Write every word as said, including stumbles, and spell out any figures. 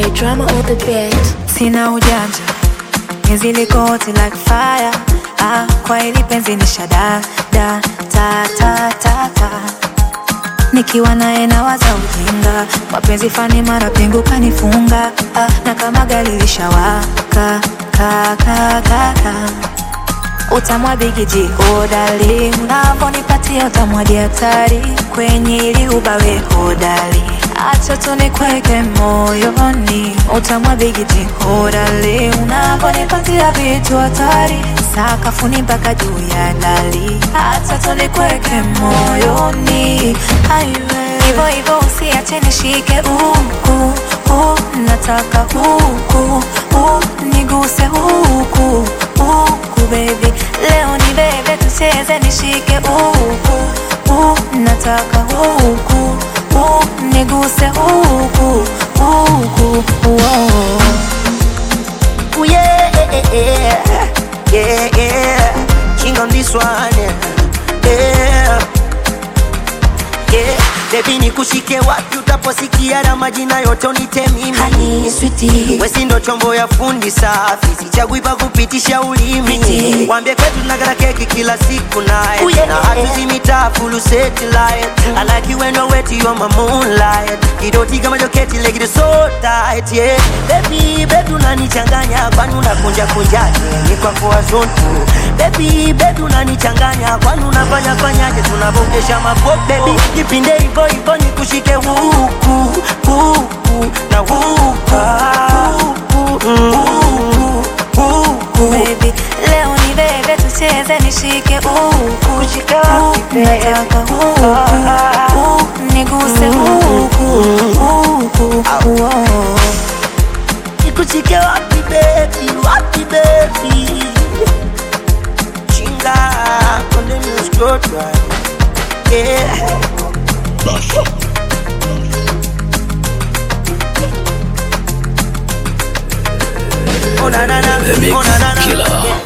J drama on the beat. Sina ujanja, penzi liko hot like fire. Ah, kwa hili penzi ni shada da ta ta ta ta. Nikiwa naye nawaza ujinga, mapenzi fani mara pingu kanifunga. Ah, na kama gari lishawaka ka ka ka ka. Utamwa bigiji hodari, unaponipatia utamwa diatari. Kwenye ili ubawe hodari, acha tunikweke moyoni. Utamwa bigiji hodari, unaponipatia vitu hatari. Sakafuni mpaka juu ya dari, acha tunikweke moyoni. Hivo hivo usiache nishike huku, huku nataka huku, huku niguse huku, huku baby. Leo ni bebe tucheze nishike huku, huku nataka huku, huku niguse huku, huku. Oh yeah, yeah, yeah, yeah. King on this one, yeah, yeah. Baby nikushike wapi utaposikia na majina yote unite mimi. Honey sweetie, wesi ndo chombo ya fundi safi, sichagui pa kupitisha ulimi. Wambie kwetu tunakata keki kila siku night, Ooh, yeah, na yeah, hatuzimita full satellite. I like you when you're wet, you're my moonlight. Kidoti kama joketi leg it so tight, yeah. Baby, baby unanichanganya, kwani unakunja kunjaje, ni kwa kwa zonto. Baby, baby unanichanganya, kwani unafanya fanyaje, tunabongesha mapo. Baby, jipinde hivyo hivyo nikushike huku, huku na huku, huku, huku. Baby, leo ni bebe tucheze nishike huku, huku nataka huku, huku niguse huku, huku. Nikushike wapi baby, wapi baby. Chinga, konde ni scrot right, yeah. Oh na na na, oh na na na.